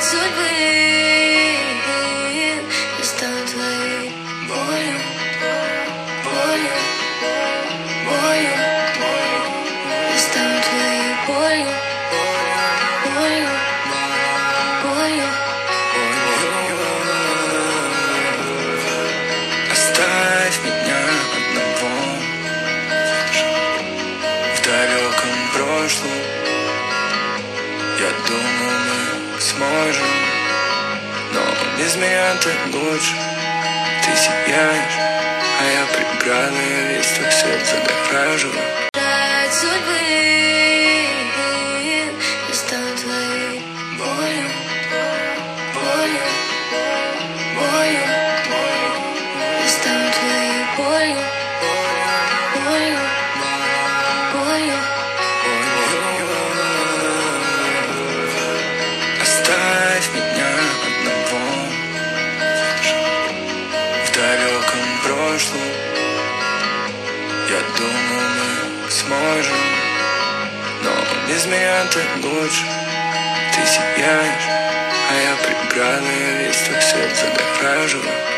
судьбы. Я стану твоей болью, болью, болью. Я стану твоей болью, болью, болью. Оставь меня одного в далеком прошлом. Я думал, мы сможем, но без меня так лучше. Ты сияешь, а я прибранный весь твой свет загораживаю. От судьбы я стану твоей болью, болью, болью. Я стану твоей болью, болью, болью. Оставь меня одного в далеком прошлом. Я думал, мы сможем, но без меня так лучше. Ты сияешь, а я прибранный весь твой свет загораживаю.